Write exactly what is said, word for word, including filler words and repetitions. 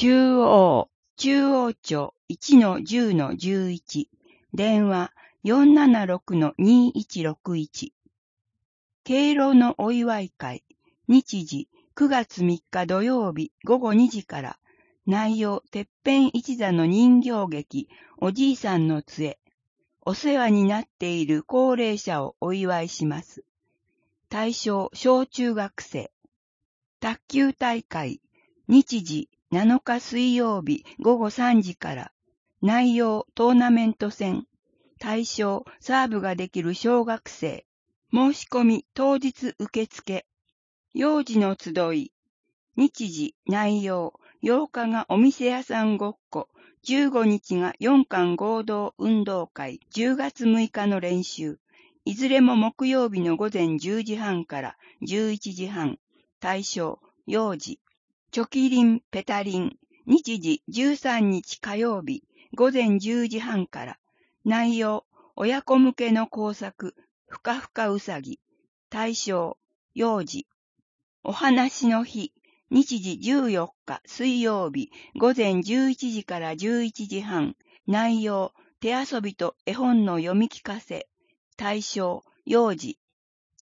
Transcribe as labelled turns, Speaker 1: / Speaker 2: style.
Speaker 1: 中央、中央町 いちのじゅうのじゅういち、電話 よんななろくのにいちろくいち。敬老のお祝い会、日時くがつみっか土曜日ごごにじから、内容てっぺん一座の人形劇、おじいさんの杖。お世話になっている高齢者をお祝いします。対象小中学生。卓球大会、日時なのか水曜日ごごさんじから、内容トーナメント戦。対象サーブができる小学生。申し込み当日受付。幼児の集い。日時内容ようかがお店屋さんごっこ。じゅうごにちがよんかん合同運動会。じゅうがつむいかの練習。いずれも木曜日のごぜんじゅうじはんからじゅういちじはん。対象幼児。チョキリンペタリン。日時じゅうさんにち火曜日ごぜんじゅうじはんから。内容親子向けの工作。ふかふかうさぎ。対象幼児。お話の日。日時じゅうよっか水曜日ごぜんじゅういちじからじゅういちじはん。内容手遊びと絵本の読み聞かせ。対象幼児。